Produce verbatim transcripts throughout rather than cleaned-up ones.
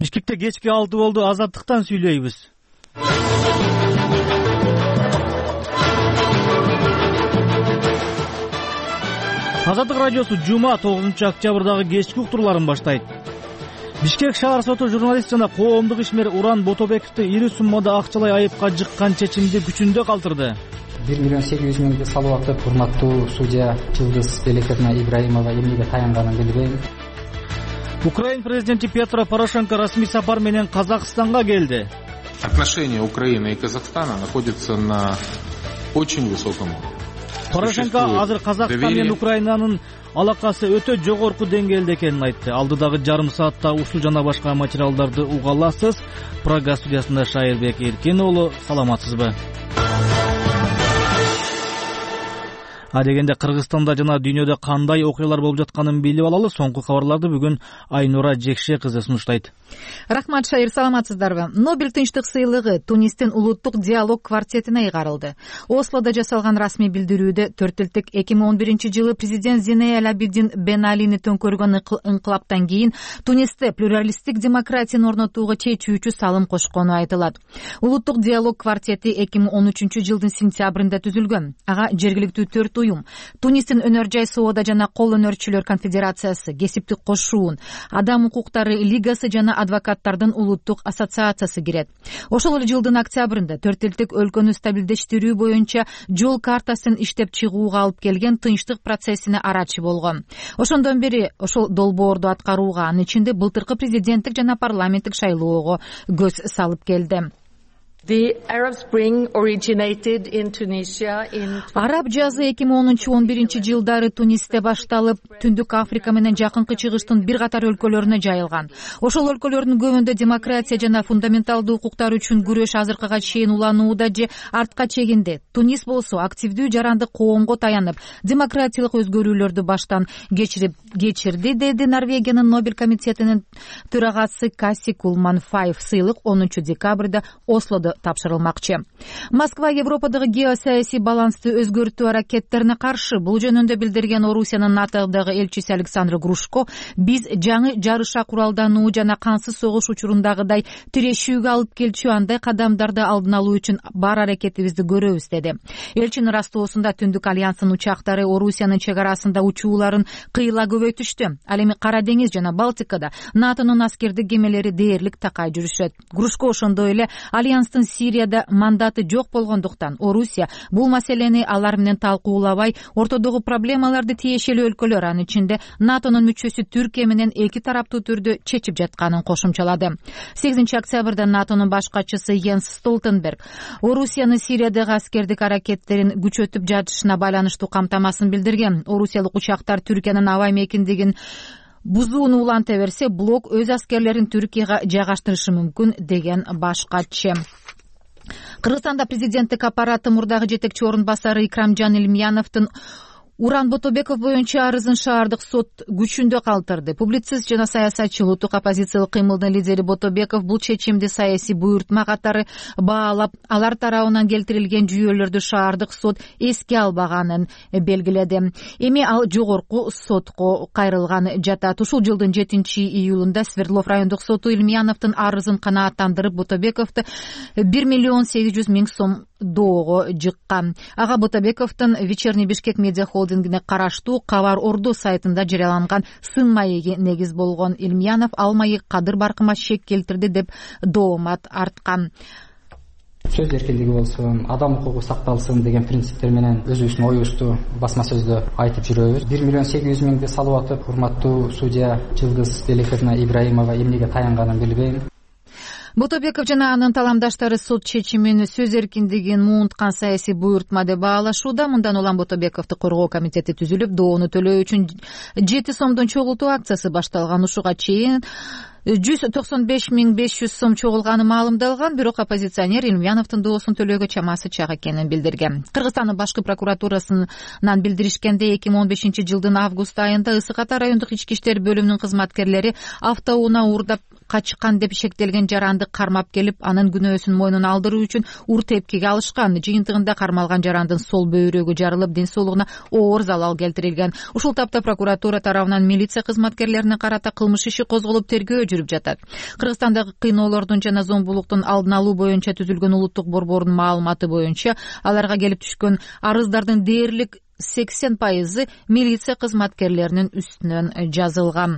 Бишкекте кечки алты болду. Азаттыктан сүйлөйбүз. Азаттык радиосу жума тогузунчу октябрдагы кечки уктурларын баштайт. Бишкек шаар соту журналист жана коомдук ишмер Уран Ботобековду ири суммада акчалай айыпка жыккан чечимди күчүндө калтырды. бир миллион сегиз жүз миңди салып атып, урматтуу судья Жылдыз Белекетна Ибраимова эмнеге таянганын билбейм. Украин президенти Петро Порошенко расмий сапар менен Казакстанга келди. Отношения Украины и Казахстана находятся на очень высоком уровне. Порошенко азыр Казакстан менен Украинанын алакасы өтө жогорку деңгээлде экенин айтты. Алдыдагы жарым саатта ушул жана башка материалдарды уга аласыз. Прага студиясында Шайырбек Эркен уулу, саламатсызбы? Адегенде Кыргызстанда жана дүйнөдө кандай окуялар болуп жатканын билип алалы. Соңку кабарларды бүгүн Айнура Жекше кызы сунуштайт. Рахмат, Шайыр, саламатсыздарбы? Нобель тынчтык сыйлыгы Тунистин улуттук диалог квартетине ыйгарылды. Ослода жасалган расмий билдирүүдө төрт элдик эки миң он биринчи жылы президент Зине Эль Абидин Бен Алини төңкөргөн инкылаптан кийин Тунисте плюралисттик демократияны орнотууга чечүүчү салым кошкону айтылат. Улуттук диалог квартети эки миң он үчүнчү жылдын сентябрында түзүлгөн. Ага жергиликтүү төрт уюм, Тунистин өнөр жай соода жана кол өнөрчүлөр конфедерациясы, кесиптик кошуун, адам укуктары лигасы жана адвокаттардын улуттук ассоциациясы кирет. Ошол эле жылдын октябрында төрт элдик өлкөнү стабилдештирүү боюнча жол картасын иштеп чыгууга алып келген тынчтык процессине арачы болгон. Ошондон бери ошол долбоорду аткарууга, анын ичинде былтыркы президенттик жана парламенттик шайлоого көз салып келди. The Arab Spring originated in Tunisia in Араб жазы эки миң онунчу он биринчи жылдары Тунисте башталып, Түндүк Африка менен Жакынкы Чыгыштын бир катар өлкөлөрүнө жайылган. Ошол өлкөлөрдүн көбүндө демократия жана фундаменталдуу укуктар үчүн күрөш азыркыга чейин уланууда же артка чегинди. Тунис болсо активдүү жарандык коомго таянып, демократиялык өзгөрүүлөрдү баштан кечирип кечирди, деди Норвегиянын Нобель комитетинин төрагасы Касси Кулман Файв. Сыйлык онунчу декабрда Ослодо тапшырылмакчы. Москва Европадагы геосаясий балансты өзгөртүү аракеттерине каршы. Бул жөнүндө билдирген Орусиянын НАТОдогу элчиси Александр Грушко, биз жаңы жарыша куралдануу жана кансыз согуш учурундагыдай тирешүүгө алып келчү андай кадамдарды алдын алуу үчүн бар аракетибизди көрөбүз, деди. Элчинин растоосунда Түндүк альянсынын учактары Орусиянын чек арасында учууларын кыйла көбөйтүштү. Ал эми Кара деңиз жана Балтикада НАТОнун аскердик кемелери дээрлик такай жүрүшөт. Грушко ошондой эле альянстын Сирияда мандаты жок болгондуктан Орусия бул маселени алар менен талкуулабай, ортодогу проблемаларды тиешелүү өлкөлөр, анын ичинде НАТОнун мүчөсү Түркия менен эки тараптуу түрдө чечип жатканын кошумчалады. сегизинчи октябрда НАТОнун баш катчысы Йенс Столтенберг Орусиянын Сириядагы аскердик аракеттерин күчөтүп жатышына байланыштуу камтамасын билдирген. Орусиялык учактар Түркиянын аба мекендигин бузууну уланта берсе, блок өз аскерлерин Түркияга жайгаштырышы мүмкүн, деген баш катчы. Кыргызстанда президенттик аппараты мурдагы жетекчи орун басары Икрамжан Илмияновдун Уран Ботобеков боюнча арызын шаардык сот күчүндө калтырды. Публицист жана саясатчы, улуттук оппозициялык кыймылдын лидери Ботобеков бул чечимди саясий буйртма катары баалап, алар тарабынан келтирилген жүйөлөрдү шаардык сот эске албаганын белгиледи. Эми ал жогорку сотко кайрылган жатат. Ушул жылдын жетинчи июлунда Свердлов райондук соту Илмияновдун арызын канааттандырып, Ботобековду бир миллион сегиз жүз миң сом доого жыккан. Ага Ботобековдун Вечерний Бишкек медиа холдингине караштуу Кабар Орду сайтында жарыяланган сын маеги негиз болгон. Илмиянов ал маек кадыр баркыма шек келтирди деп доомат арткан. Сөз эркиндиги болсун, адам укугу сакталсын деген принциптер менен өзүбүздүн оюбузду басма сөздө айтып жүрөбүз. бир миллион сегиз жүз миңди салып атып, урматтуу судья Жылдыз Белекетна Ибраимова эмнеге таянганын билбейм. Ботобеков жана анын таламдаштары сот чечимин сөз эркиндигин муунткан саясий буйртма деп баалашууда. Мындан улам Ботобековду коргоо комитети түзүлүп, доону төлөө үчүн жети сомдон чогултуу акциясы башталган. Ушуга чейин жүз токсон беш миң беш жүз сом чогулганы маалымдалган, бирок оппозиционер Илмияновдун доосун төлөөгө чамасы чак экенин билдирген. Кыргызстандын башкы прокуратурасынан билдиришкенде, эки миң он бешинчи жылдын август айында Ысык Ата райондук ички иштер бөлүмүнүн кызматкерлери автоунаа уурдап качкан деп шектелген жаранды кармап келип, анын күнөөсүн мойнуна алдыруу үчүн ур тепкиге алышкан. Жыйынтыгында кармалган жарандын сол бөйрөгү жарылып, ден соолугуна оор залал келтирилген. Ушул тапта прокуратура тарабынан милиция кызматкерлерине карата кылмыш иши козголуп, тергөө жүрүп жатат. Кыргызстандагы кыйноолордун жана зомбулуктун алдын алуу боюнча түзүлгөн улуттук борбордун маалыматы боюнча, аларга келип түшкөн арыздардын дээрлик сексен пайызы милиция кызматкерлеринин үстүнөн жазылган.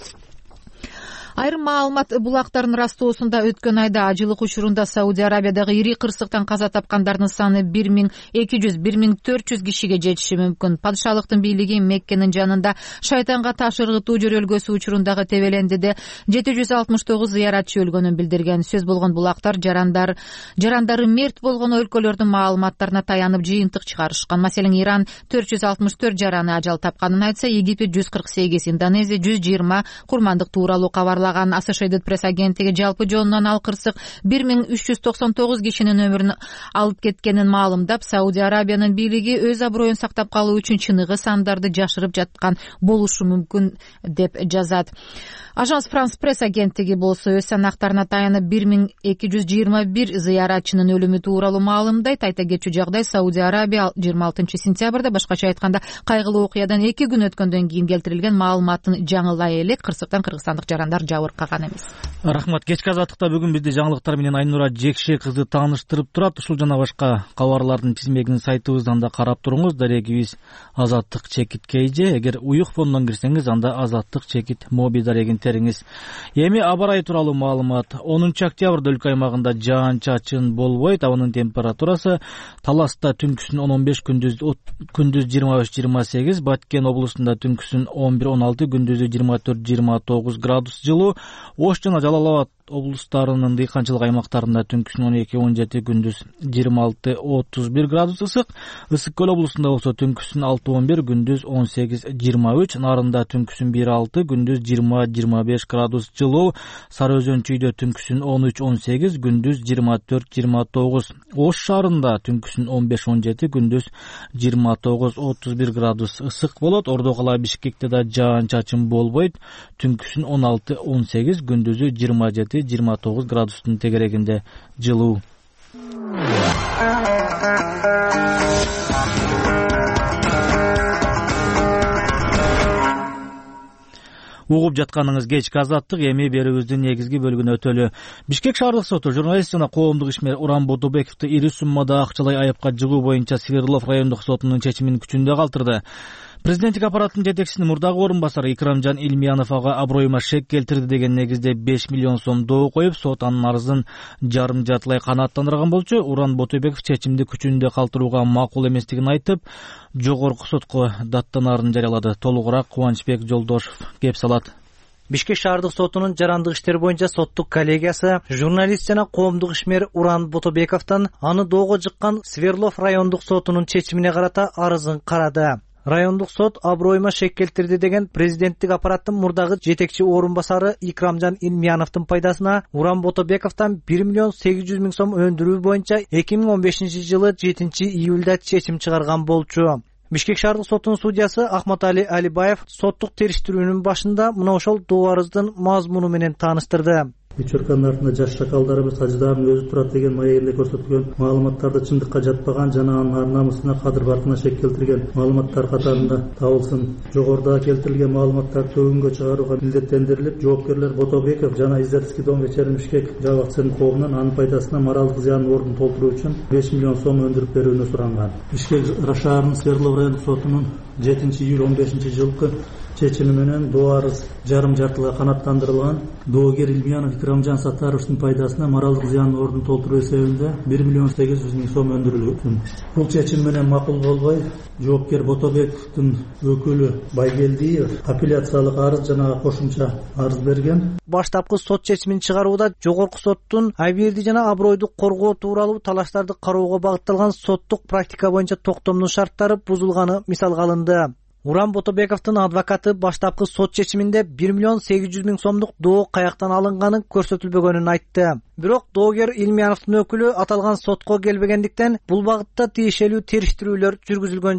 Айрым маалымат булактарынын растоосунда өткөн айда ажылык учурунда Сауди Арабиядагы ири кырсыктан каза тапкандардын саны бир миң эки жүз — бир миң төрт жүз кишиге жетиши мүмкүн. Падышалыктын бийлиги Меккенин жанында шайтанга таш ыргытуу жөрөлгөсү учурундагы Тебелендиде жети жүз алтымыш тогуз зыяратчы өлгөнүн билдирген. Сөз болгон булактар жарандар жарандары мерт болгон өлкөлөрдүн маалыматтарына таянып жыйынтык чыгарышкан. Маселен, Иран төрт жүз алтымыш төрт жараны ажал тапканын айтса, Египет жүз кырк сегиз, Индонезия жүз жыйырма курмандык тууралуу кабарлаган. Associated Press агенттиги жалпы жонунан ал кырсык бир миң үч жүз токсон тогуз кишинин өмүрүн алып кеткенин маалымдап, Сауди Арабиянын бийлиги өз аброюн сактап калуу үчүн чыныгы сандарды жашырып жаткан болушу мүмкүн деп жазат. Ажанс Франс Пресс агенттиги болсо өз санактарына таянып бир миң эки жүз жыйырма бир зыяратчынын өлүмү тууралуу маалымдайт. Айта кетчү жагдай, Сауди Арабия жыйырма алтынчы сентябрда, башкача айтканда кайгылуу окуядан эки күн өткөндөн кийин келтирилген маалыматтын жаңылай элек кырсыктан кыргызстандык жарандар жабыркаган эмес. Рахмат. Кечки азаттыкта бүгүн бизди жаңылыктар менен Айнура Жекше кызы тааныштырып турат. Ушул жана башка кабарлардын тизмегин сайтыбыздан да карап туруңуз. Дарегибиз Азаттык чекит Кейже. Эгер уюк фондон кирсеңиз, анда Азаттык чекит Моби дарегин териңиз. Эми аба ырайы тууралуу маалымат. онунчу октябрда өлкө аймагында жаан-чачын болбойт. Абанын температурасы Таласта түнкүсүн он он беш, күндүз күндүз жыйырма үч — жыйырма сегиз, Баткен облусунда түнкүсүн он бир — он алты, күндүзү жыйырма төрт — жыйырма тогуз градус жылуу. Ош жана Жалал Абад облустарынын дыйканчылык аймактарында түнкүсүн он эки — он жети, күндүз жыйырма алты — отуз бир градус ысык. Ысык көл облусунда болсо түнкүсүн алты — он бир, күндүз он сегиз — жыйырма үч. Нарында түнкүсүн бир — алты, күндүз жыйырма — жыйырма беш градус жылуу. Сары Өзөн чүйдө түнкүсүн он үч — он сегиз, күндүз жыйырма төрт — жыйырма тогуз. Ош шаарында түнкүсүн он беш — он жети, күндүз жыйырма тогуз — отуз бир градус ысык болот. Ордо кала Бишкекте да жаан-чачын болбойт. Түнкүсүн он алты — он сегиз, күндүзү жыйырма жети — жыйырма тогуз градустун тегерегинде жылуу. Угуп жатканыңыз кечки азаттык. Эми берүүбүздүн негизги бөлүгүнө өтөлү. Бишкек шаардык соту журналист жана коомдук ишмер Уран Ботобековду ири суммада акчалай айыпка жыгуу боюнча Свердлов райондук сотунун чечимин күчүндө калтырды. Президенттик аппараттын жетекчисинин мурдагы орун басары Икрамжан Илмиянов ага аброюма шек келтирди деген негизде беш миллион сом доо коюп, сот анын арызын жарым жартылай канааттандырган болчу. Уран Ботобеков чечимди күчүндө калтырууга макул эместигин айтып, жогорку сотко даттанаарын жарыялады. Толугураак Кубанычбек Жолдошов кеп салат. Бишкек шаардык сотунун жарандык иштер боюнча соттук коллегиясы журналист жана коомдук ишмер Уран Ботобековдон аны доого жыккан Свердлов райондук сотунун чечимине карата арызын карады. Райондук сот аброюма шек келтирди деген президенттик аппараттын мурдагы жетекчи орун басары Икрамжан Илмияновдун пайдасына Уран Ботобековдон бир миллион сегиз жүз миң сом өндүрүү боюнча эки миң он бешинчи жылы жетинчи июлда чечим чыгарган болчу. Бишкек шаардык сотунун судьясы Ахматали Алибаев соттук териштирүүнүн башында мына ошол доо арыздын мазмуну менен тааныштырды. Ичөрканын артында жаш шакалдарыбыз ажыдарын өзү турат деген маегинде көрсөтүлгөн маалыматтарды чындыкка жатпаган жана анын ар намысына кадыр бартына шек келтирген маалыматтар катарында табылсын. Жогоруда келтирилген маалыматтарды төгүнгө чыгарууга милдеттендирилип, жоопкерлер Ботобеков жана Издательский дом Вечерний Бишкек жабык акционерлик коомунан анын пайдасына моралдык зыянын ордун толтуруу үчүн беш миллион сом өндүрүп берүүнү суранган. Бишкек шаарынын Свердлов райондук сотунун жетинчи июль он бешинчи жылкы чечими менен доо арыз жарым жартылай канааттандырылган. Доогер Илмиянов Икрамжан Саттаровдун пайдасына моралдык зыянын ордун толтуруу эсебинде бир миллион сегиз жүз миң сом өндүрүлгөн. Бул чечим менен макул болбой, жоопкер Ботобековдун өкүлү Байгелдиев апелляциялык арыз жана кошумча арыз берген. Баштапкы сот чечимин чыгарууда жогорку соттун абийирди жана абройду коргоо тууралуу талаштарды кароого багытталган соттук практика боюнча токтомдун шарттары бузулганы мисалга алынды. Уран Ботобековдун адвокаты баштапкы сот чечиминде бир миллион сегиз жүз миң сомдук доо каяктан алынганын көрсөтүлбөгөнүн айтты. Бирок доогер Илмияновдун өкүлү аталган сотко келбегендиктен бул багытта тиешелүү териштирүүлөр жүргүзүлгөн жок.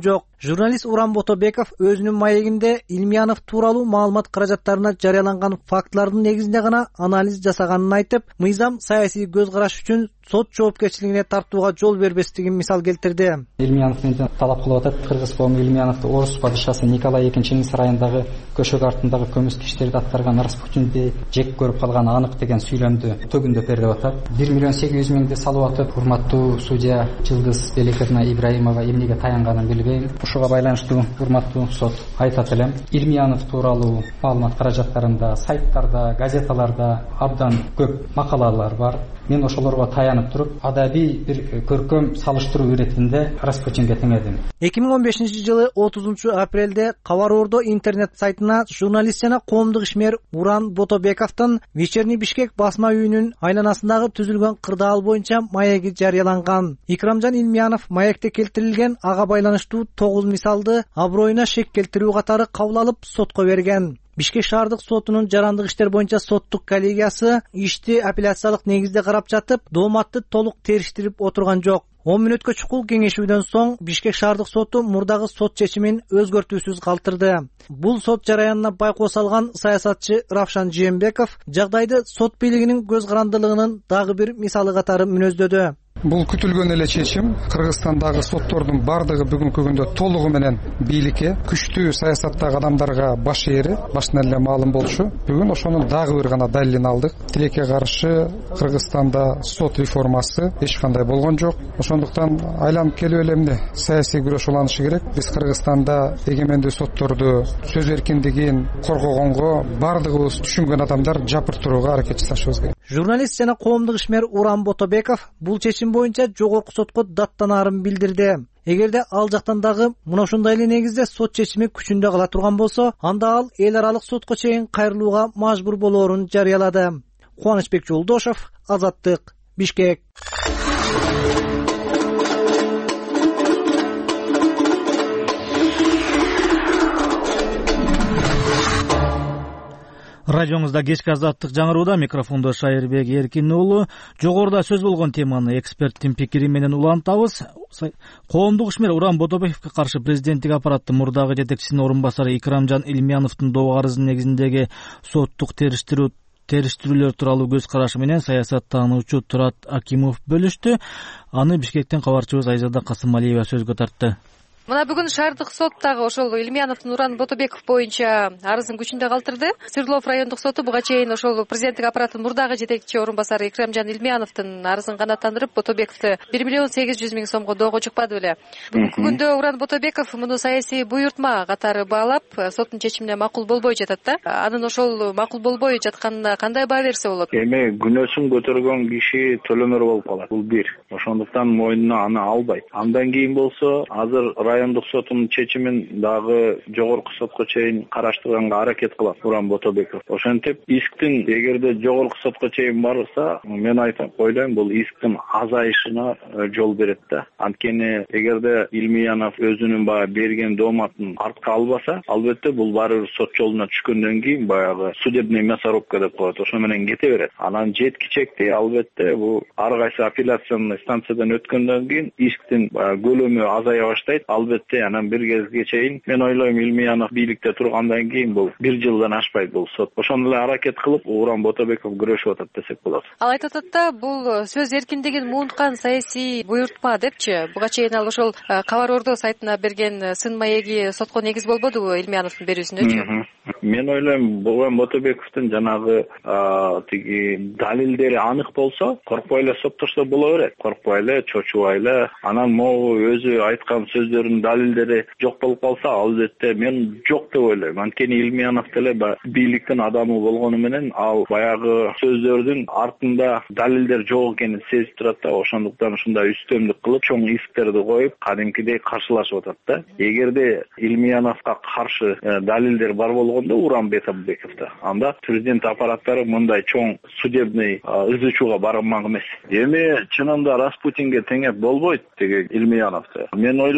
Журналист Уран Ботобеков өзүнүн маегинде Илмиянов тууралуу маалымат каражаттарына жарыяланган фактылардын негизинде гана анализ жасаганын айтып, мыйзам саясий көз караш үчүн сот жоопкерчилигине тартууга жол бербестигин мисал келтирди. Илмиянов менен талап кылып атат. Кыргызстан Илмияновду орус падышасы Николай экинчинин сарайындагы көшөк артындагы көмүс киштерди аттарган Распутинди жек көрүп калган анык деген сүйлөмдү төгүндөп берди деп атат. бир миллион сегиз жүз миңди салып атып, урматтуу судья Жылдыз Белекевна Ибраимова эмнеге таянганын билбейм. Ушуга байланыштуу урматтуу сот айтат элем. Илмиянов тууралуу маалымат каражаттарында, сайттарда, газеталарда абдан көп макалалар бар. Мен ошолорго таянып туруп, адабий бир көркөм салыштыруу иретинде Распутинге теңедим. эки миң он бешинчи жылы отузунчу апрелде Кабар Ордо интернет сайтына журналист жана коомдук ишмер Уран Ботобековдун Вечерний Бишкек басма үйүнүн айланасындагы түзүлгөн кырдаал боюнча маеги жарыяланган. Икрамжан Илмиянов маекте келтирилген ага байланыштуу тогуз мисалды аброюна шек келтирүү катары кабыл алып сотко берген. Бишкек шаардык сотунун жарандык иштер боюнча соттук коллегиясы ишти апелляциялык негизде карап жатып, дооматты толук териштирип отурган жок. он мүнөткө чукул кеңешүүдөн соң Бишкек шаардык соту мурдагы сот чечимин өзгөртүүсүз калтырды. Бул сот жараянына байкоо салган саясатчы Равшан Жээнбеков жагдайды сот бийлигинин көз карандылыгынын дагы бир мисалы катары мүнөздөдү. Бул күтүлгөн эле чечим. Кыргызстандагы соттордун бардыгы бүгүнкү күндө толугу менен бийликке, күчтүү саясаттагы адамдарга баш ээри, башынан эле маалым болчу. Бүгүн ошонун дагы бир гана далилин алдык. Тилекке каршы Кыргызстанда сот реформасы эч кандай болгон жок. Ошондуктан айланып келип эле эмне саясий күрөш уланышы керек. Биз Кыргызстанда эгемендүү сотторду, сөз эркиндигин коргогонго бардыгыбыз түшүнгөн адамдар жапыр турууга аракет жасашыбыз керек. Журналист жана коомдук ишмер Уран Ботобеков бул чечим боюнча жогорку сотко даттанаарын билдирди. Эгерде ал жактан дагы мына ушундай эле негизде сот чечими күчүндө кала турган болсо, анда ал эл аралык сотко чейин кайрылууга мажбур болоорун жарыялады. Кубанычбек Жолдошов, Азаттык, Бишкек. Радиоңузда кечки Азаттык жаңырууда, микрофондо Шайырбек Эркин уулу. Жогоруда сөз болгон теманы эксперттин пикири менен улантабыз. Коомдук ишмер Уран Ботобековго каршы президенттик аппараттын мурдагы жетекчисинин орун басары Икрамжан Илмияновдун доо арызы негизиндеги соттук териштирүү териштирүүлөр тууралуу көз карашы менен саясаттануучу Турат Акимов бөлүштү. Аны Бишкектен кабарчыбыз Айзада Касымалиева сөзгө тартты. Мына бүгүн шаардык сот дагы ошол Илмияновдун Уран Ботобеков боюнча арызын күчүндө калтырды. Свердлов райондук соту буга чейин ошол президенттик аппараттын мурдагы жетекчи орун басары Икрамжан Илмияновдун арызын канааттандырып, Ботобековду бир миллион сегиз жүз миң сомго доого жукпады беле. Бүгүнкү күндө Уран Ботобеков муну саясий буйртма катары баалап, соттун чечимине макул болбой жатат да. Анын ошол макул болбой жатканына кандай баа берсе болот? Эми күнөөсүн көтөргөн киши төлөмөр болуп калат. Бул бир. Ошондуктан мойнуна аны албайт. Андан кийин болсо, азыр райондук сотунун чечимин дагы жогорку сотко чейин караштырганга аракет кылат Уран Ботобеков. Ошентип, исктин эгерде жогорку сотко чейин барса, мен айтам, ойлойм, бул исктин азайышына жол берет да. Анткени эгерде Илмиянов өзүнүн баягы берген дооматын артка албаса, албетте бул баары бир сот жолуна түшкөндөн кийин баягы судебный мясорубка деп коет, ошо менен кете берет. Анан жеткичекти албетте бул ар кайсы апелляционный станциядан өткөндөн кийин исктин көлөмү азая баштайт. Албетте анан бир кезге чейин мен ойлойм Илмиянов бийликте тургандан кийин бул бир жылдан ашпайт бул сот. Ошондой эле аракет кылып Уран Ботобеков күрөшүп атат десек болот. Ал айтып атат да, бул сөз эркиндигин муунткан саясий буйртма депчи. Буга чейин ал ошол Кабар Ордо сайтына берген сын маеги сотко негиз болбодубу Илмияновдун берүүсүнөчү? Мен ойлойм, Уран Ботобековдун жанагы тиги далилдери анык болсо, коркпой эле соттошсо боло берет. Коркпой эле, чочубай эле. Анан могу өзү айткан сөздөрүнүн далилдери жок болуп калса, албетте мен жок деп ойлойм. Анткени Илмиянов деле бийликтин адамы болгону менен ал баягы сөздөрдүн артында далилдер жок экенин сезип турат да. Ошондуктан ушундай үстөмдүк кылып, чоң исктерди коюп, кадимкидей каршылашып атат да. Эгерде Илмияновго каршы далилдер бар болгондо Уран Ботобековдо, анда президент аппараттары мындай чоң судебный ыз ачууга бармак эмес. Эми чынында Распутинге теңеп болбойт деги Илмияновду. Мен ойлойм, Уран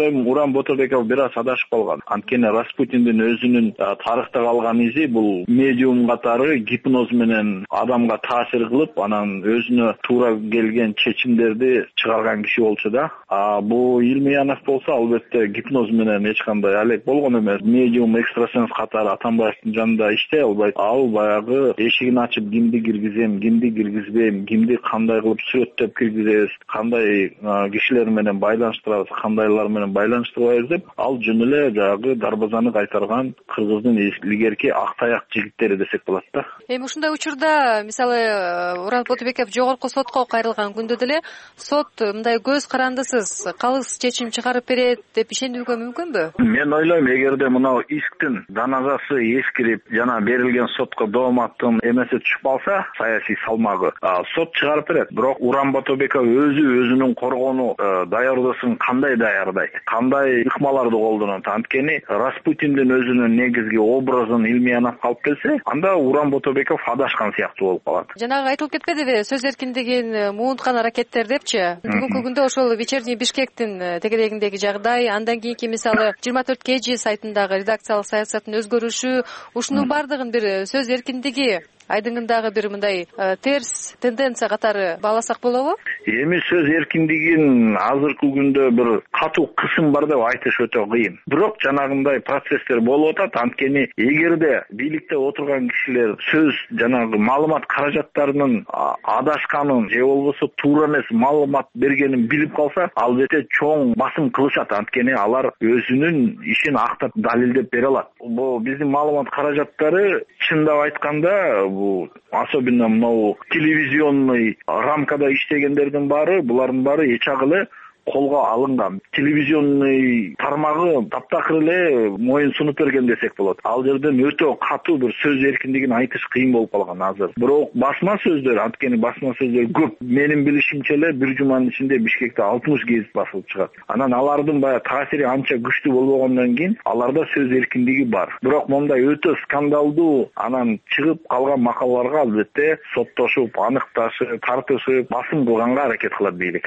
Нуран Ботобеков бир аз адашып калган. Анткени Распутиндин өзүнүн тарыхта калган изи бул медиум катары гипноз менен адамга таасир кылып, анан өзүнө туура келген чечимдерди чыгарган киши болчу да. А бул Илмиянов болсо албетте гипноз менен эч кандай алек болгон эмес. Медиум, экстрасенс катары Атамбаевдин жанында иштей албайт. Ал баягы эшигин ачып кимди киргизем, кимди киргизбейм, кимди кандай кылып сүрөттөп киргизебиз, кандай кишилер менен байланыштырабыз, кандайлар менен байланыштырбайбыз деп, ал жөн эле жагы дарбазаны кайтарган кыргыздын илгерки ак таяк жигиттери десек болот да. Эми ушундай учурда мисалы Нуран Ботобеков жогорку сотко кайрылган күндө деле сот мындай көз карандысыз калыс чечим чыгарып берет деп ишенүүгө мүмкүнбү? Мен ойлойм, эгерде мынау исктин жаназасы эскирип, жана берилген сотко дооматтын эмеси түшүп калса, саясий салмагы, сот чыгарып берет. Бирок Нуран Ботобеков өзү өзүнүн коргону даярдысын кандай даярдайт, кандай ыкмаларды колдонот? Анткени Распутиндин өзүнүн негизги образын Илмиянов алып келсе, анда Нуран Ботобеков адашкан сыяктуу болуп калат. Жанагы айтылып кетпедиби, сөз эркиндигин муунткан аракеттер депчи? Бүгүнкү күндө ошол Вечерний Бишкектин тегерегиндеги жагдай, андан кийинки мисалы жыйырма төрт кж сайтындагы редакциялык саясаттын өзгөрүшү, ушунун бардыгын бир сөз эркиндиги айдыңындагы бир мындай терс тенденция катары бааласак болобу? Эми сөз эркиндигин азыркы күндө бир катуу кысым бар деп айтыш өтө кыйын. Бирок жанагындай процесстер болуп атат. Анткени эгерде бийликте отурган кишилер сөз жанагы маалымат каражаттарынын адашканын же болбосо туура эмес маалымат бергенин билип калса, албетте чоң басым кылышат. Анткени алар өзүнүн ишин актап далилдеп бере алат. Бул биздин маалымат каражаттары чындап айтканда бул особенно мынау телевизионный рамкада иштегендердин баары, булардын баары эч агылы колго алынган. Телевизионный тармагы таптакыр эле моюн сунуп берген десек болот. Ал жерден өтө катуу бир сөз эркиндигин айтыш кыйын болуп калган азыр. Бирок басма сөздөр, анткени басма сөздөр көп. Менин билишимче эле бир жуманын ичинде Бишкекте алтымыш гезит басылып чыгат. Анан алардын баягы таасири анча күчтүү болбогондон кийин аларда сөз эркиндиги бар. Бирок мондай өтө скандалдуу анан чыгып калган макалаларга албетте соттошуп, аныкташып, тартышып, басым кылганга аракет кылат бийлик.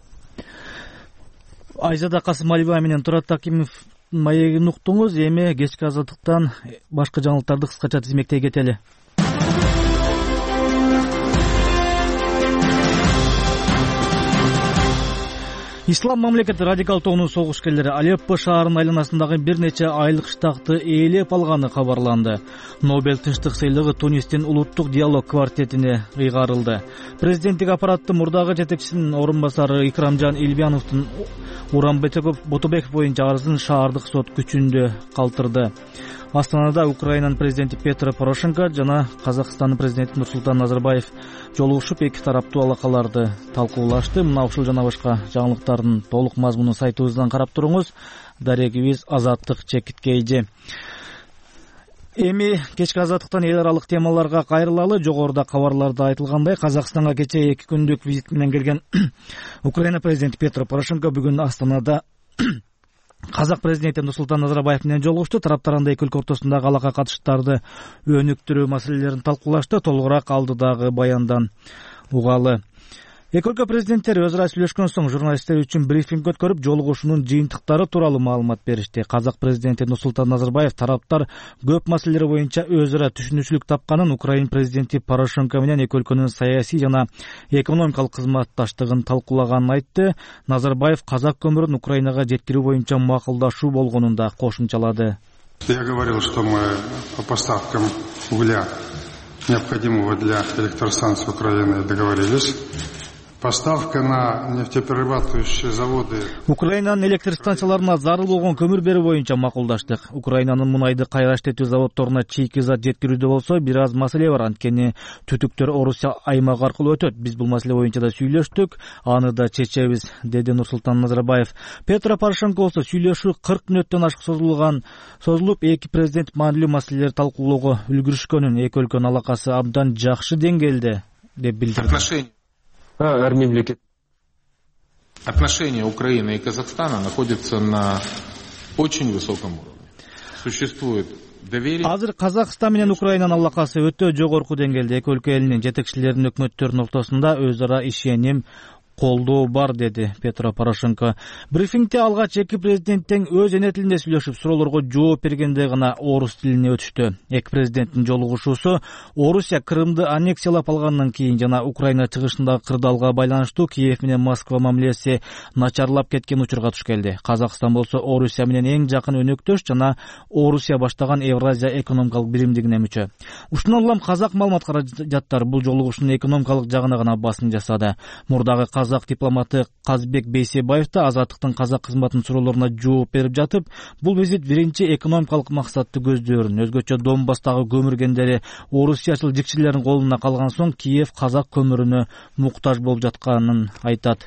Айзада Касымалиева менен Турат Акимов маегин уктуңуз. Эми кечки азаттыктан башка жаңылыктарды кыскача тизмектей кетели. Ислам мамлекети радикал тобунун согушкерлери Алеппо шаарынын айланасындагы бир нече айлык штакты ээлеп алганы кабарланды. Нобель тынчтык сыйлыгы Тунистин улуттук диалог квартетине ыйгарылды. Президенттик аппараттын мурдагы жетекчисинин орун басары Икрамжан Илбияновдун Нуран Ботобеков боюнча арызын шаардык сот күчүндө калтырды. Астанада Украинанын президенти Петро Порошенко жана Казакстандын президенти Нурсултан Назарбаев жолугушуп эки тараптуу алакаларды талкуулашты. Мына ушул жана башка жаңылыктардын толук мазмунун сайтыбыздан карап туруңуз. Дарегибиз Азаттык чекиткейди. Эми кечки азаттыктан эл аралык темаларга кайрылалы. Жогоруда кабарларда айтылгандай, Казакстанга кечээ эки күндүк визит менен келген Украина президенти Петро Порошенко бүгүн Астанада Казак президенти Нурсултан Назарбаев менен жолугушту. Тараптар анда эки өлкө ортосундагы алака катыштарды өнүктүрүү маселелерин талкуулашты. Толугураак алдыдагы баяндан угалы. Эки өлкө президенттери өз ара сүйлөшкөн соң журналисттер үчүн брифинг өткөрүп, жолугушуунун жыйынтыктары тууралуу маалымат беришти. Казак президенти Нурсултан Назарбаев тараптар көп маселелер боюнча өз ара түшүнүчүлүк тапканын, Украин президенти Порошенко менен эки өлкөнүн саясий жана экономикалык кызматташтыгын талкуулаганын айтты. Назарбаев казак көмүрүн Украинага жеткирүү боюнча макулдашуу болгонун да кошумчалады. Я говорил, что мы по поставкам угля, необходимого для электростанции Украины, договорились. Поставка на нефтеперерабатывающие заводы. Украинанын электр станцияларына зарыл болгон көмүр берүү боюнча макулдаштык. Украинанын мунайды кайра иштетүү заводдоруна чийки зат жеткирүүдө болсо бир аз маселе бар. Анткени түтүктөр Орусия аймагы аркылуу өтөт. Биз бул маселе боюнча да сүйлөштүк, аны да чечебиз, деди Нурсултан Назарбаев. Петро Порошенко болсо сүйлөшүү кырк мүнөттөн ашык созулган, созулуп, эки президент маанилүү маселелерди талкуулоого үлгүрүшкөнүн, эки өлкөнүн алакасы абдан жакшы деңгээлде деп билдирди. Отношения Украины и Казахстана находятся на очень высоком уровне. Существует доверие. Азыр Казакстан менен Украинанын алакасы өтө жогорку деңгээлде. Эки өлкө элинин жетекчилеринин, өкмөттөрүнүн ортосунда өз ара ишеним колдоо бар, деди Петро Порошенко. Брифингде алгач эки президенттен өз эне тилинде сүйлөшүп, суроолорго жооп бергенде гана орус тилине өтүштү. Эки президенттин жолугушуусу Орусия Крымды аннексиялап алгандан кийин жана Украина чыгышындагы кырдаалга байланыштуу Киев менен Москва мамилеси начарлап кеткен учурга туш келди. Казакстан болсо Орусия менен эң жакын өнөктөш жана Орусия баштаган Евразия экономикалык биримдигине мүчө. Ушундан улам казак маалымат каражаттар бул жолугушуунун экономикалык жагына гана басым жасады. Мурдагы казак дипломаты Казбек Бейсебаев да Азаттыктын казак кызматынын суроолоруна жооп берип жатып, бул визит биринчи экономикалык максатты көздөрүн, өзгөчө Донбасстагы көмүр кендери орусиячыл жикчилердин колуна калган соң Киев казак көмүрүнө муктаж болуп жатканын айтат.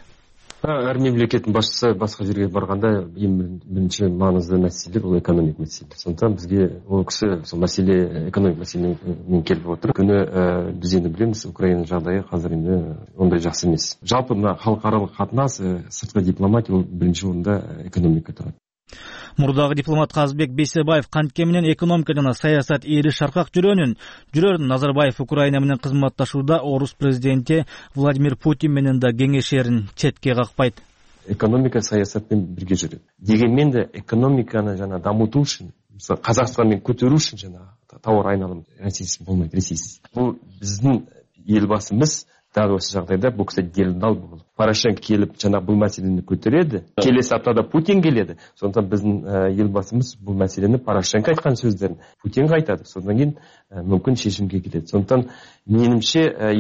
Ар мемлекеттин башчысы башка жерге барганда эң биринчи маңыздуу маселе бул экономик маселе. Сондықтан бизге ол киши сол маселе экономик маселе менен келип отур. Күнү биз эми билебиз, Украина жагдайы азыр эми ондай жакшы эмес. Жалпы мына халыкаралык катнаш, сырткы дипломатия бул биринчи орунда экономика турат. Мурдагы дипломат Казбек Бейсебаев кантке менен экономика жана саясат эри шаркак жүрөөнүн жүрөрүн Назарбаев Украина менен кызматташууда орус президенти Владимир Путин менен да кеңешерин четке какпайт. Экономика саясат менен бирге жүрөт. Дегенмен да экономиканы жана дамытуу үчүн, Казакстан менен көтөрүү үчүн жана товар айналым Россиясыз болмойт, Россиясыз. Бул биздин элбасыбыз дагы осы жагдайда бул киши делдал болуп, Порошенко келип жана бул маселени көтөрөдү. Келесі аптада Путин келеді. Сондықтан биздин элбасыбыз бул маселени Порошенко айткан сөздөрүн Путинге айтады. Содан кийин мүмкүн чечимге келет. Сондықтан менимче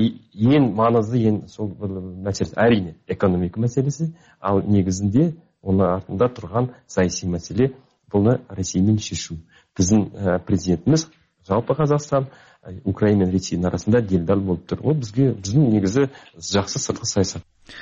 эң маңызды эң сол маселе әрине экономика маселеси, ал негизинде онун артында турган саясий маселе буну Россия менен шешу. Биздин президентimiz жалпы Казакстан Украина мен Ресейдин арасында делдал болуп тур. Ол бизге биздин негизи жакшы сырткы саясат.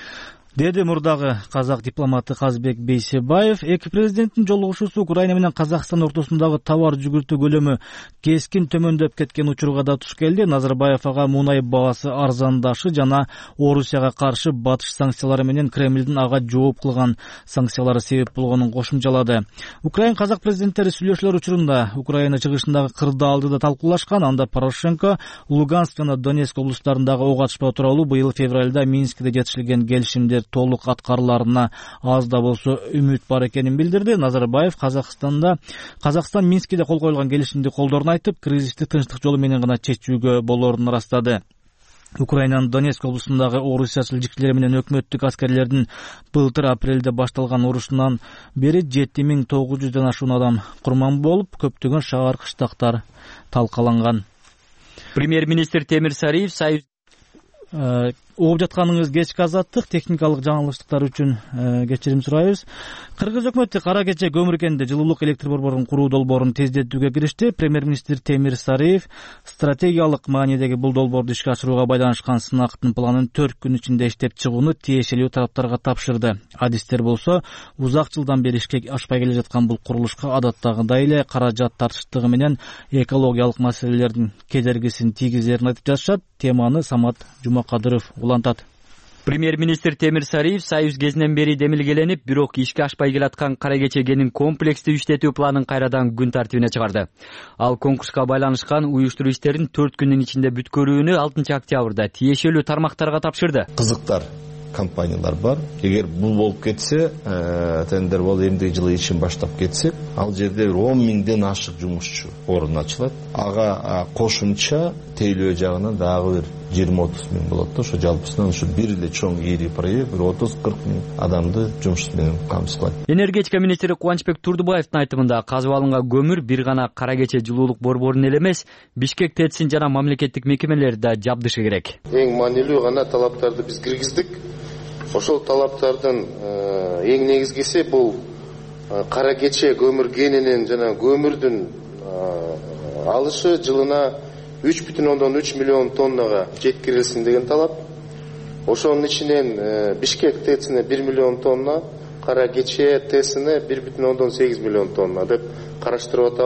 Деди мурдагы казак дипломаты Казбек Бейсебаев. Эки президенттин жолугушуусу Украина менен Казакстан ортосундагы товар жүгүртүү көлөмү кескин төмөндөп кеткен учурга да туш келди. Назарбаев ага мунай баасы арзандашы жана Орусияга каршы батыш санкциялары менен Кремлдин ага жооп кылган санкциялары себеп болгонун кошумчалады. Украин казак президенттери сүйлөшүүлөр учурунда Украина чыгышындагы кырдаалды да талкуулашкан. Анда Порошенко Луганск жана Донецк облустарындагы ок атышпоо тууралуу быйыл февралда Минскиде жетишилген келишимдер толук аткарыларына аз да болсо үмүт бар экенин билдирди. Назарбаев Казакстанда Казакстан Минскиде кол коюлган келишимди колдоорун айтып, кризисти тынчтык жолу менен гана чечүүгө болоорун ырастады. Украинанын Донецк облусундагы орусиячыл жикчилери менен өкмөттүк аскерлердин былтыр апрелде башталган урушунан бери жети миң тогуз жүздөн ашуун адам курман болуп, көптөгөн шаар кыштактар талкаланган. Премьер-министр Темир Сариев Союз угуп жатканыңыз кечки азаттык техникалык жаңылыштыктар үчүн кечирим сурайбыз. Кыргыз өкмөтү кара кече көмүр кенде жылуулук электр борборун куруу долбоорун тездетүүгө киришти. Премьер-министр Темир Сариев стратегиялык маанидеги бул долбоорду ишке ашырууга байланышкан сынактын планын төрт күн ичинде иштеп чыгууну тиешелүү тараптарга тапшырды. Адистер болсо узак жылдан бери ишке ашпай келе жаткан бул курулушка адаттагыдай эле каражат тартыштыгы менен экологиялык маселелердин кедергисин тийгизерин айтып жатышат. Теманы Самат Жумакадыров улантат. Премьер-министр Темир Сариев Союз кезинен бери демилгеленип, бирок ишке ашпай келаткан кара кече кенин комплекстүү иштетүү планын кайрадан күн тартибине чыгарды. Ал конкурска байланышкан уюштуруу иштерин төрт күндүн ичинде бүткөрүүнү алтынчы октябрда тиешелүү тармактарга тапшырды. Кызыктар компаниялар бар. Эгер бул болуп кетсе, тендер бол эмдиги жылы ишин баштап кетсек, ал жерде он миңден ашык жумушчу орун ачылат. Ага кошумча тейлөө жагынан дагы бир жыйырма отуз миң болот да. Ошо жалпысынан ушу бир эле чоң ири проект бир отуз кырк миң адамды жумуш менен камсыз кылат. Энергетика министри Кубанычбек Турдубаевдин айтымында казып алынган көмүр бир гана кара кече жылуулук борборун эле эмес, Бишкек ТЭЦин жана мамлекеттик мекемелерди да жабдышы керек. Эң маанилүү гана талаптарды биз киргиздик. Ошол талаптардын эң негизгиси бул кара кече көмүр кенинин жана көмүрдүн алышы жылына үч бүтүн ондон үч миллион тоннага жеткирилсин деген талап. Ошонун ичинен Бишкек ТЭЦине бир миллион тонна, кара кече ТЭЦине бир бүтүн ондон сегиз миллион тонна деп караштырып атабыз.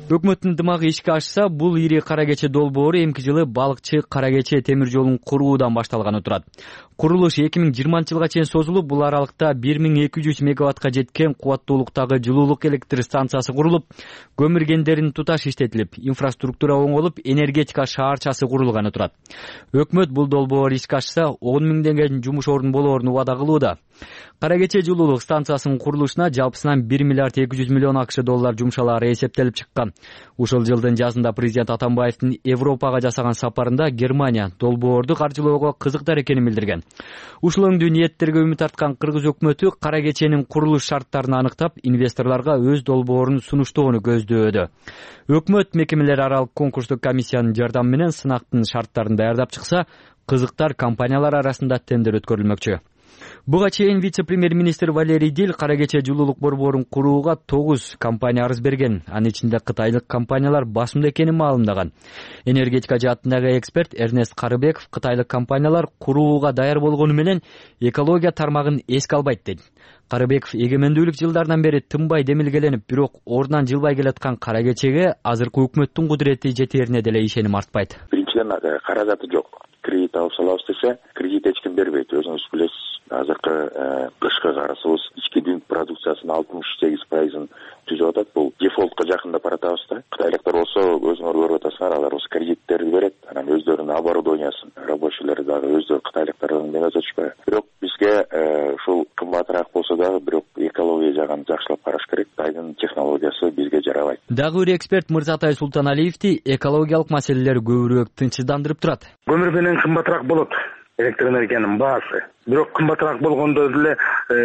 Өкмөттүн дымагы ишке ашса, бул ири кара кече долбоору эмки жылы балыкчы кара кече темир жолун куруудан башталганы турат. Курулуш эки миң жыйырманчы жылга чейин созулуп, бул аралыкта бир миң эки жүз мегаваттка жеткен кубаттуулуктагы жылуулук электр станциясы курулуп, көмүр кендерин туташ иштетилип, инфраструктура оңолуп, энергетика шаарчасы курулганы турат. Өкмөт бул долбоор ишке ашса, он миңдеген жумуш ордун болоорун убада кылууда. Кара кече жылуулук станциясынын курулушуна жалпысынан бир миллиард эки жүз миллион акш доллар жумшалаары эсептелип чыккан. Ушул жылдын жазында президент Атамбаевдин Европага жасаган сапарында Германия долбоорду каржылоого кызыктар экенин билдирген. Ушул өңдүү ниеттерге үмүт арткан кыргыз өкмөтү кара кеченин курулуш шарттарын аныктап, инвесторлорго өз долбоорун сунуштоону көздөөдө. Өкмөт мекемелери аралык конкурстук комиссиянын жардамы менен сынактын шарттарын даярдап чыкса, кызыктар компаниялар арасында тендер өткөрүлмөкчү. Буга чейин вице-премьер-министр Валерий Дил кара кече жылуулук борборун курууга тогуз компания арыз берген. Анын ичинде кытайлык компаниялар басымда экенин маалымдаган. Энергетика жаатындагы эксперт Эрнест Карыбеков кытайлык компаниялар курууга даяр болгону менен экология тармагын эске албайт дейт. Карыбеков эгемендүүлүк жылдардан бери тынбай демилгеленип, бирок ордунан жылбай келаткан кара кечеге азыркы өкмөттүн кудурети жетерине деле ишеним артпайт. Биринчиден каражаты жок. Кредит алып салабыз десе, кредит эч ким бербейт. Өзүңүз билесиз, азыркы кышкы карасыбыз ички дүң продукциясынын алтымыш сегиз пайызын түзүп атат. Бул дефолтко жакындап баратабыз да. Кытайлыктар болсо өзүңөр көрүп атасыңар, алар болсо кредиттерди берет, анан өздөрүнүн оборудованиясын, рабочийлери дагы өздөрү кытайлыктардан эме өтүшпөй. Бирок бизге ушул кымбатыраак болсо дагы бирок экология жагын жакшылап караш керек. Кытайдын технологиясы бизге жарабайт. Дагы бир эксперт Мырзатай Султаналиевди экологиялык маселелер көбүрөөк тынчсыздандырып турат. Көмүр менен кымбатыраак болот электр энергиянын баасы. Бирок кымбатыраак болгондо деле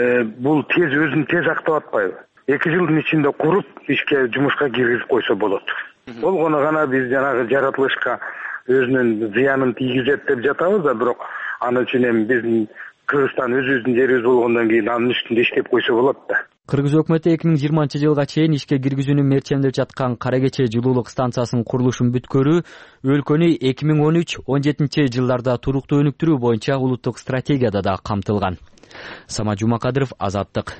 бул тез өзүн тез актап атпайбы? эки жылдын ичинде куруп, ишке жумушка киргизип койсо болот. Болгону гана биз жанагы жаратылышка өзүнүн зыянын тийгизет деп жатабыз да, бирок анын үчүн эми биздин Кыргызстан өзүбүздүн жерибиз болгондон кийин анын үстүндө иштеп койсо болот да. Кыргыз өкмөтү эки миң жыйырманчы жылга чейин ишке киргизүүнү мерчемдеп жаткан кара кече жылуулук станциясынын курулушун бүткөрүү өлкөнү эки миң он үч он жетинчи жылдарда туруктуу өнүктүрүү боюнча улуттук стратегияда да камтылган. Самат Жумакадыров, Азаттык.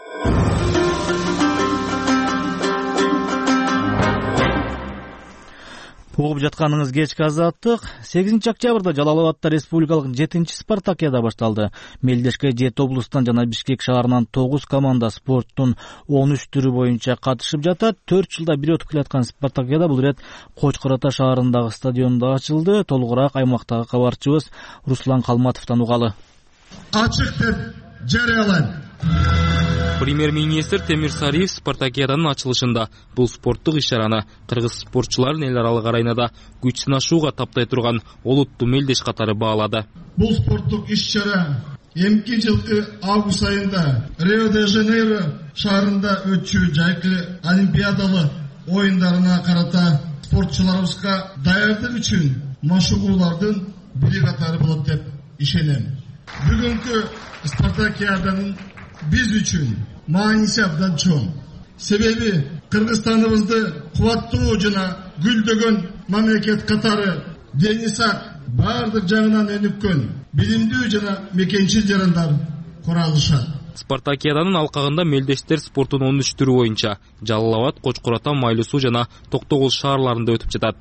Угуп жатканыңыз кечки Азаттык. сегизинчи октябрда Жалал Абадта республикалык жетинчи спартакиада башталды. Мелдешке жети облустан жана Бишкек шаарынан тогуз команда спорттун он үч түрү боюнча катышып жатат. төрт жылда бир өтүп келаткан спартакиада бул ирет Кочкор Ата шаарындагы стадиондо ачылды. Толугураак аймактагы кабарчыбыз Руслан Калматовдон угалы. Ачык деп жарыялайм. Премьер-министр Темир Сариев спартакиаданын ачылышында бул спорттук иш-чараны кыргыз спортчуларын эл аралык аренада күч сынашууга таптай турган олуттуу мелдеш катары баалады. Бул спорттук иш-чара эмки жылкы август айында Рио-де-Жанейро шаарында өтчү жайкы олимпиадалы оюндарына карата спортчуларыбызга даярдык үчүн машыгуулардын бири катары болот деп ишенем. Бүгүнкү спартакиаданын биз үчүн мааниси абдан чоң. Себеби Кыргызстаныбызды кубаттуу жана гүлдөгөн мамлекет катары дени сак, баардык жагынан өнүккөн, билимдүү жана мекенчил жарандар куралышат. Спартакиаданын алкагында мелдештер спортунун он үч түрү боюнча Жалал Абад, Кочкор Ата, Майлуу Суу жана Токтогул шаарларында өтүп жатат.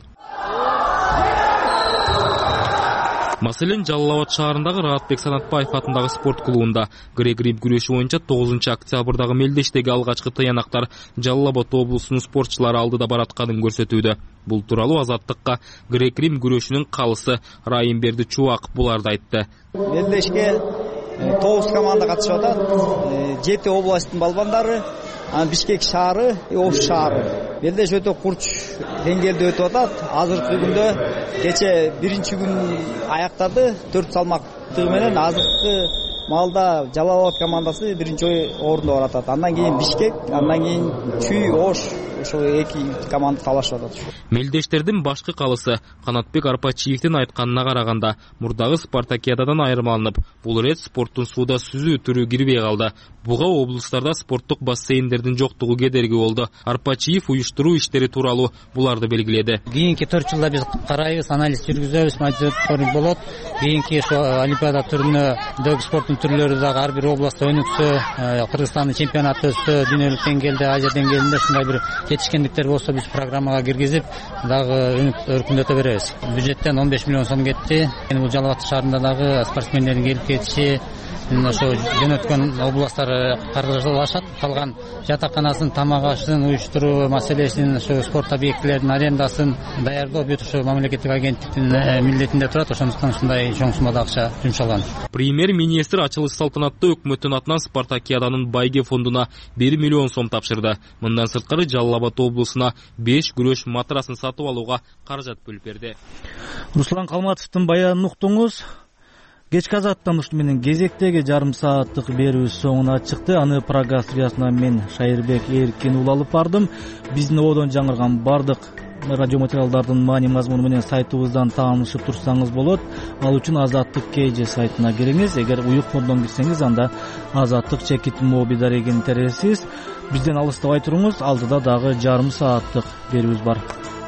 Маселен, Жалал Абад шаарындагы Раатбек Санатбаев атындагы спорт клубунда грек-рим күрөшү боюнча тогузунчу октябрдагы мелдештеги алгачкы тыянактар Жалал Абад облусунун спортчулары алдыда баратканын көрсөтүүдө. Бул тууралуу Азаттыкка грек-рим күрөшүнүн калысы Райымберди Чубак буларды айтты. Мелдешке тогуз команда катышып атат. жети областтын балбандары, Бишкек шаары, Ош шаары. Мелдеш өтө курч деңгээлде өтүп атат. Азыркы күндө кече биринчи күн аяктады, төрт салмактыгы менен азыркы маалда Жалал Абад командасы биринчи орунда баратат. Андан кийин Бишкек, андан кийин Чүй, Ош, ошо эки команда талашып атат. Мелдештердин башкы калысы Канатбек Арпачиевдин айтканына караганда, мурдагы спартакиададан айырмаланып, бул ирет спорттун сууда сүзүү түрү кирбей калды. Буга облустарда спорттук бассейндердин жоктугу кедерги болду. Арпачиев уюштуруу иштери тууралуу буларды белгиледи. Кийинки төрт жылда биз карайбыз, анализ жүргүзөбүз, мониторинг болот. Кийинки ошо олимпиада түрүнө дөг спорттун түрлөрү дагы ар бир областта өнүксө, Кыргызстандын чемпионаты өтсө, дүйнөлүк деңгээлде, Азия деңгээлинде ушундай бир жетишкендиктер болсо биз программага киргизип дагы өркүндөтө беребиз. Бюджеттен он беш миллион сом кетти. Бул Жалал Абад шаарында дагы спортсмендердин келип кетиши, ошо жөнөткөн областтар каржылашат. Калган жатаканасын, тамак ашын уюштуруу маселесин, ошо спорт объектилеринин арендасын даярдоо бүт ошо мамлекеттик агенттиктин милдетинде турат. Ошондуктан ушундай чоң суммада акча жумшалган. Премьер-министр ачылыш салтанатта өкмөттүн атынан Спартакиаданын байге фондуна бир миллион сом тапшырды. Мындан сырткары Жалал Абад облусуна беш күрөш матрасын сатып алууга каражат бөлүп берди. Руслан Калматовдун баянын уктуңуз. Кечки азаттан ушуну менен кезектеги жарым сааттык берүүбүз соңуна чыкты. Аны Прага студиясынан мен Шайырбек Эркин уулу алып бардым. Биздин ободон жаңырган бардык радио материалдардын маани мазмуну менен сайтыбыздан таанышып турсаңыз болот. Ал үчүн Азаттык кж сайтына кириңиз. Эгер уюк моддон кирсеңиз, анда Азаттык чекит моби дарегин тересиз. Бизден алыстабай туруңуз. Алдыда дагы жарым сааттык берүүбүз бар.